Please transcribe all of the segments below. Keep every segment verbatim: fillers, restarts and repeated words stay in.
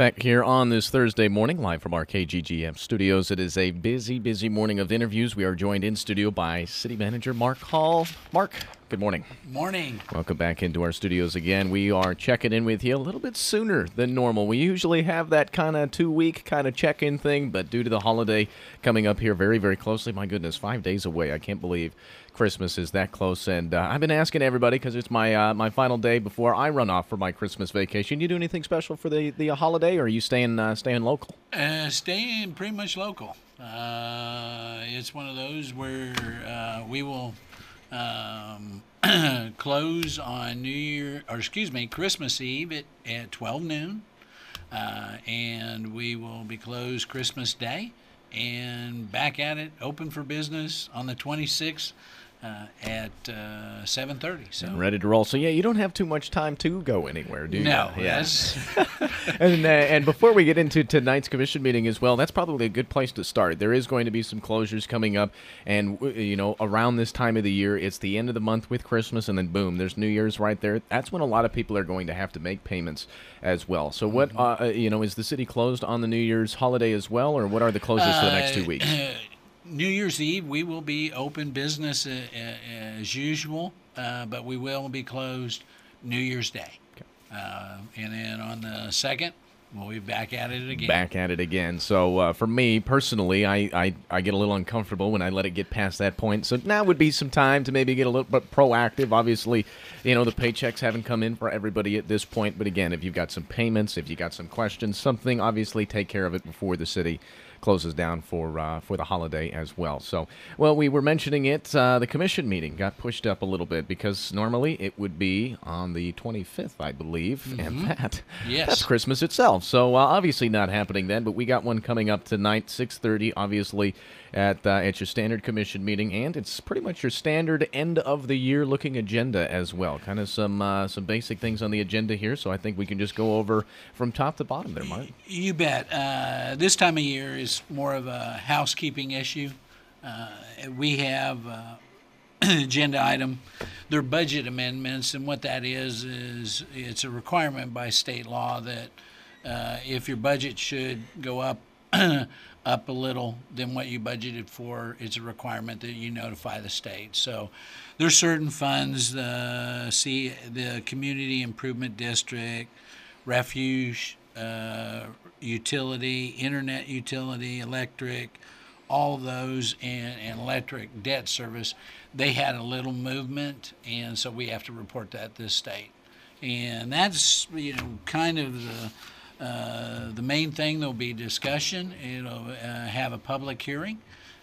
Back here on this Thursday morning, live from our K G G M studios. It is a busy, busy morning of interviews. We are joined in studio by City Manager Mark Hall. Mark, good morning. Morning. Welcome back into our studios again. We are checking in with you a little bit sooner than normal. We usually have that kind of two-week kind of check-in thing, but due to the holiday coming up here very, very closely, my goodness, five days away. I can't believe Christmas is that close, and uh, I've been asking everybody because it's my uh, my final day before I run off for my Christmas vacation. You do anything special for the, the holiday, or are you staying uh, staying local? Uh, staying pretty much local. Uh, it's one of those where uh, we will um, close on New Year, or excuse me, Christmas Eve at, at twelve noon, uh, and we will be closed Christmas Day, and back at it, open for business on the twenty-sixth. Uh, at uh, seven thirty. So And ready to roll. So, yeah, you don't have too much time to go anywhere, do you? No. Yes. and, uh, and before we get into tonight's commission meeting as well, that's probably a good place to start. There is going to be some closures coming up. And, you know, around this time of the year, it's the end of the month with Christmas, and then, boom, there's New Year's right there. That's when a lot of people are going to have to make payments as well. So, what, uh, you know, is the city closed on the New Year's holiday as well, or what are the closures for the next two weeks? Uh, New Year's Eve, we will be open business uh, as usual, uh, but we will be closed New Year's Day. Okay. Uh, and then on the second, we'll be back at it again. Back at it again. So uh, for me personally, I, I, I get a little uncomfortable when I let it get past that point. So now would be some time to maybe get a little bit proactive. Obviously, you know, the paychecks haven't come in for everybody at this point. But again, if you've got some payments, if you got some questions, something, obviously take care of it before the city closes down for uh, for the holiday as well. So, well, we were mentioning it. Uh, the commission meeting got pushed up a little bit because normally it would be on the twenty-fifth, I believe, mm-hmm. and that yes. that's Christmas itself. So, uh, obviously not happening then, but we got one coming up tonight, six thirty, obviously, at uh, at your standard commission meeting, and it's pretty much your standard end of the year looking agenda as well. Kind of some uh, some basic things on the agenda here, so I think we can just go over from top to bottom there, Mark. You bet. Uh, this time of year is more of a housekeeping issue. Uh, we have uh, an agenda item. They're budget amendments, and what that is is it's a requirement by state law that uh, if your budget should go up up a little than what you budgeted for, it's a requirement that you notify the state. So there's certain funds, uh, see the Community Improvement District, refuge, uh, utility, internet utility, electric, all of those, and, and electric debt service, they had a little movement, and so we have to report that to the state. And that's, you know, kind of the Uh, the main thing. There'll be discussion. It'll uh, have a public hearing,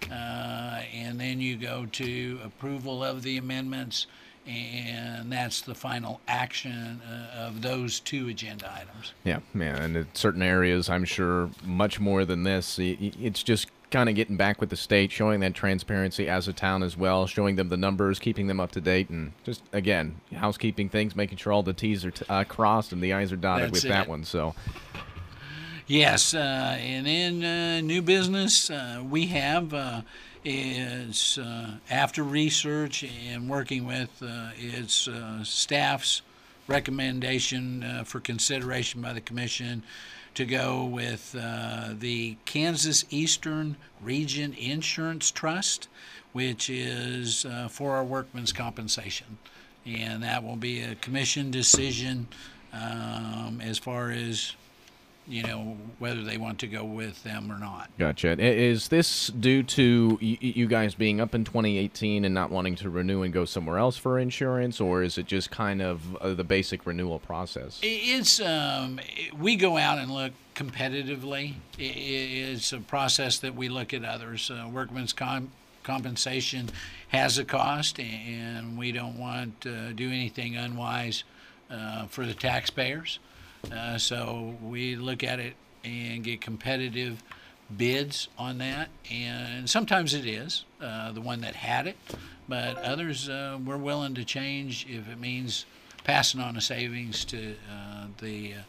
uh, and then you go to approval of the amendments, and that's the final action uh, of those two agenda items. Yeah, yeah, and in certain areas, I'm sure much more than this. It's just kind of getting back with the state, showing that transparency as a town as well, showing them the numbers, keeping them up to date, and just, again, housekeeping things, making sure all the T's are t- uh, crossed and the I's are dotted That's with it. that one. So, yes, uh, and in uh, new business, uh, we have uh, is uh, after research and working with uh, its uh, staff's recommendation uh, for consideration by the commission to go with uh, the Kansas Eastern Region Insurance Trust, which is uh, for our workmen's compensation. And that will be a commission decision um, as far as, you know, whether they want to go with them or not. Gotcha. I- Is this due to y- you guys being up in twenty eighteen and not wanting to renew and go somewhere else for insurance, or is it just kind of uh, the basic renewal process? It's um, we go out and look competitively. It's a process that we look at others. Uh, workman's comp- compensation has a cost, and we don't want to do anything unwise uh, for the taxpayers. Uh, so we look at it and get competitive bids on that, and sometimes it is uh, the one that had it, but others uh, we're willing to change if it means passing on a savings to uh, the uh,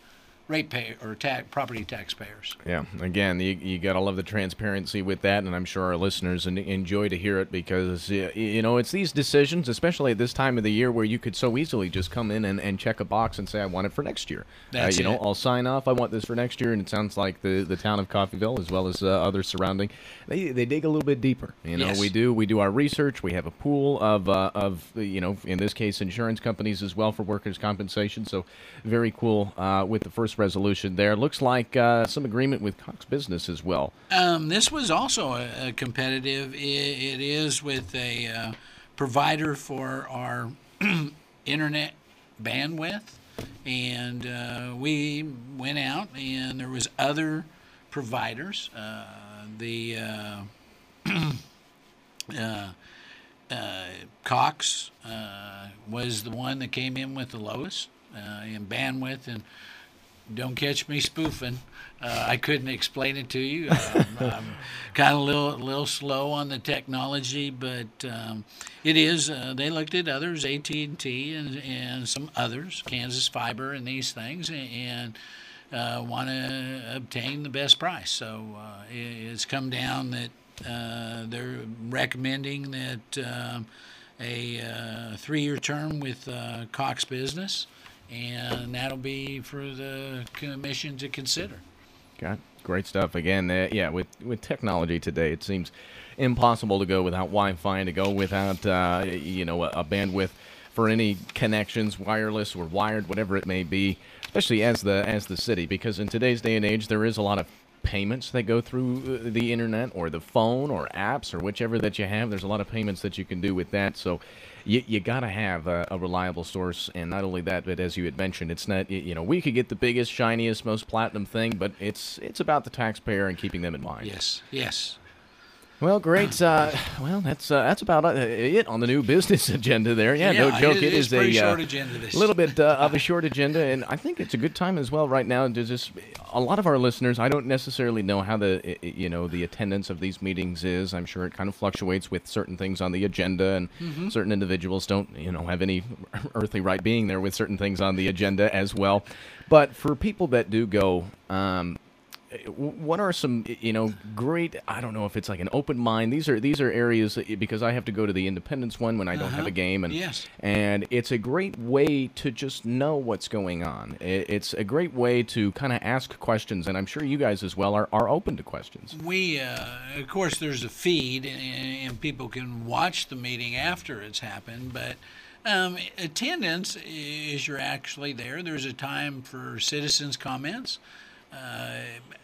ratepayer or ta- property taxpayers. Yeah, again, you, you got to love the transparency with that, and I'm sure our listeners en- enjoy to hear it because, y- you know, it's these decisions, especially at this time of the year, where you could so easily just come in and, and check a box and say, I want it for next year. That's uh, you know, it. I'll sign off, I want this for next year, and it sounds like the, the town of Coffeyville, as well as uh, other surrounding, they, they dig a little bit deeper. You know, Yes. we do we do our research, we have a pool of, uh, of you know, in this case, insurance companies as well for workers' compensation, so very cool uh, with the first resolution there. Looks like uh, some agreement with Cox Business as well. Um, this was also a, a competitive. It, it is with a uh, provider for our internet bandwidth, and uh, we went out, and there was other providers. Uh, the uh, uh, uh, Cox uh, was the one that came in with the lowest uh, in bandwidth, and don't catch me spoofing. Uh, I couldn't explain it to you. Um, I'm kind of a little, little slow on the technology, but um, it is. Uh, they looked at others, A T and T and, and some others, Kansas Fiber and these things, and uh, want to obtain the best price. So uh, it, it's come down that uh, they're recommending that um, a uh, three-year term with uh, Cox Business, and that'll be for the commission to consider. Got great stuff. Again, uh, yeah, with, with technology today, it seems impossible to go without Wi-Fi and to go without, uh, you know, a, a bandwidth for any connections, wireless or wired, whatever it may be, especially as the as the city, because in today's day and age, there is a lot of payments that go through the internet or the phone or apps or whichever that you have. There's a lot of payments that you can do with that. So you, you got to have a, a reliable source. And not only that, but as you had mentioned, it's not, you know, we could get the biggest, shiniest, most platinum thing, but it's it's about the taxpayer and keeping them in mind. Yes, yes. Well, great. Uh, well, that's uh, that's about it on the new business agenda there. Yeah, no Yeah, joke. it It is is pretty a uh, short agenda this- little bit uh, of a short agenda, and I think it's a good time as well right now to just a lot of our listeners. I don't necessarily know how the you know the attendance of these meetings is. I'm sure it kind of fluctuates with certain things on the agenda, and Mm-hmm. certain individuals don't you know have any earthly right being there with certain things on the agenda as well. But for people that do go. Um, What are some, you know, great? I don't know if it's like an open mind. These are these are areas that, because I have to go to the Independence one when I don't have a game, and Yes. and it's a great way to just know what's going on. It, it's a great way to kind of ask questions, and I'm sure you guys as well are, are open to questions. We, uh, of course, there's a feed, and, and people can watch the meeting after it's happened, but um, attendance is you're actually there. There's a time for citizens' comments. Uh,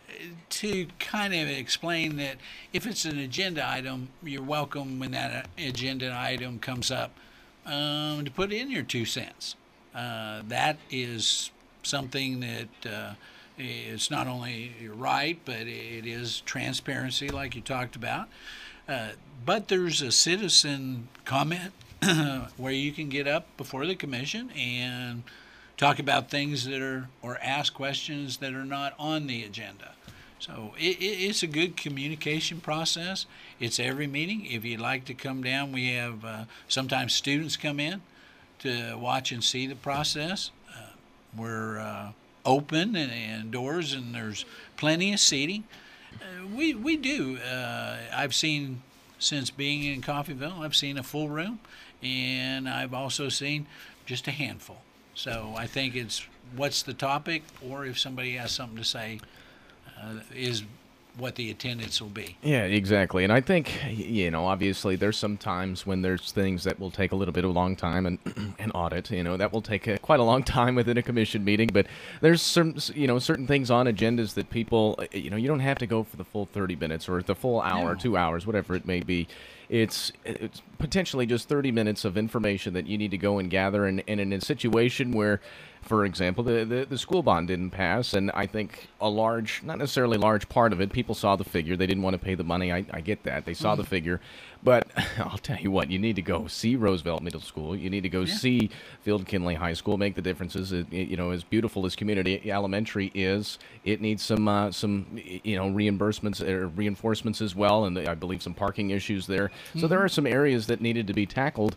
to kind of explain that if it's an agenda item, you're welcome when that agenda item comes up um, to put in your two cents. Uh, that is something that uh, it's not only right, but it is transparency, like you talked about. Uh, but there's a citizen comment where you can get up before the commission and talk about things that are, or ask questions that are not on the agenda. So it, it, it's a good communication process. It's every meeting. If you'd like to come down, we have uh, sometimes students come in to watch and see the process. Uh, we're uh, open and, and doors, and there's plenty of seating. Uh, we we do. Uh, I've seen, since being in Coffeyville, I've seen a full room, and I've also seen just a handful. So I think it's what's the topic, or if somebody has something to say, uh, is what the attendance will be. Yeah, exactly. And I think, you know, obviously there's some times when there's things that will take a little bit of a long time, and an audit, you know, that will take a, quite a long time within a commission meeting. But there's some, you know, certain things on agendas that people, you know, you don't have to go for the full thirty minutes or the full hour, No. two hours, whatever it may be. It's it's potentially just thirty minutes of information that you need to go and gather. And, and in a situation where, for example, the, the, the school bond didn't pass, and I think a large, not necessarily large part of it, people saw the figure. They didn't want to pay the money. I, I get that. They saw Mm-hmm. the figure. But I'll tell you what, you need to go see Roosevelt Middle School. You need to go Yeah. see Field Kinley High School, make the differences. It, it- you know, as beautiful as Community Elementary is, it needs some, uh, some you know, reimbursements or reinforcements as well, and I believe some parking issues there. So there are some areas that needed to be tackled.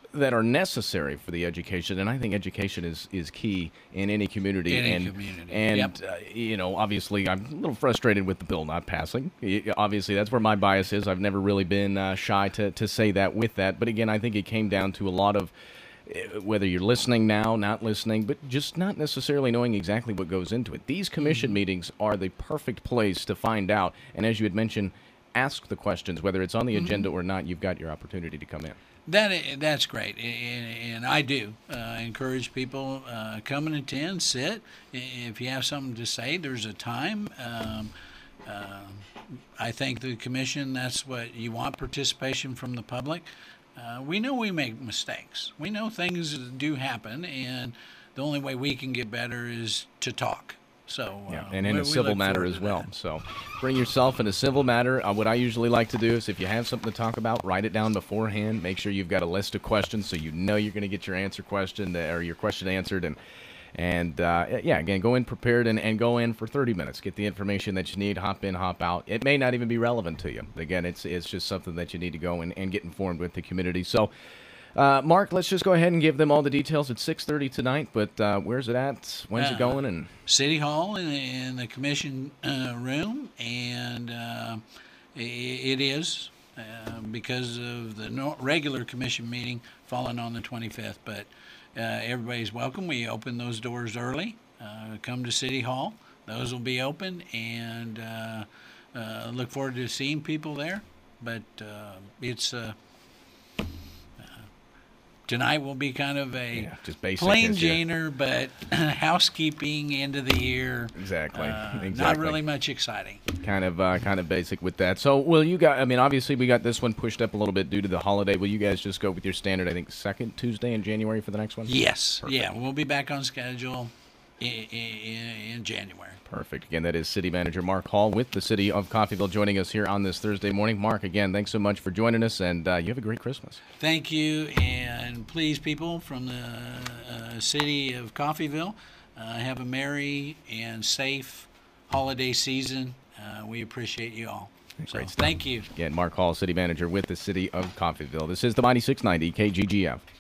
that are necessary for the education, and I think education is, is key in any community. Any and, community, And, yep. uh, you know, obviously I'm a little frustrated with the bill not passing. Y- Obviously, that's where my bias is. I've never really been uh, shy to, to say that with that. But again, I think it came down to a lot of uh, whether you're listening now, not listening, but just not necessarily knowing exactly what goes into it. These commission Mm-hmm. meetings are the perfect place to find out. And as you had mentioned, ask the questions. Whether it's on the Mm-hmm. agenda or not, you've got your opportunity to come in. That i- that's great, and, and I do uh, encourage people uh, come and attend, sit. I- If you have something to say, there's a time. Um, uh, I think the commission, that's what you want, participation from the public. Uh, we know we make mistakes. We know things do happen, and the only way we can get better is to talk. So, Yeah, uh, and in we- a we civil look matter forward as to well. that. So bring yourself in a civil matter. Uh, what I usually like to do is if you have something to talk about, write it down beforehand. Make sure you've got a list of questions so you know you're going to get your answer question uh, or your question answered. And, and uh, yeah, again, go in prepared and, and go in for thirty minutes. Get the information that you need, hop in, hop out. It may not even be relevant to you. Again, it's, it's just something that you need to go and, and get informed with the community. So, Uh, Mark, let's just go ahead and give them all the details. It's six thirty tonight, but uh, where's it at? When's Uh, it going? And City Hall in the, in the commission uh, room, and uh, i it is uh, because of the no, regular commission meeting falling on the twenty-fifth. But uh, everybody's welcome. We open those doors early. Uh, come to City Hall. Those will be open, and uh, uh, look forward to seeing people there. But uh, it's uh, tonight will be kind of a yeah, just basic. plain as you- Janer, but housekeeping end of the year. Exactly. Uh, exactly. Not really much exciting. Kind of, uh, kind of basic with that. So, will you guys? I mean, obviously, we got this one pushed up a little bit due to the holiday. Will you guys just go with your standard? I think second Tuesday in January for the next one. Yes. Yeah, we'll be back on schedule in, in, in January. Perfect. Again, that is City Manager Mark Hall with the City of Coffeyville joining us here on this Thursday morning. Mark, again, thanks so much for joining us, and uh, you have a great Christmas. Thank you, and please, people from the uh, city of Coffeyville, uh, have a merry and safe holiday season. Uh, we appreciate you all. So, Great stuff. thank you. Again, Mark Hall, City Manager with the City of Coffeyville. This is the Mighty six ninety K G G F.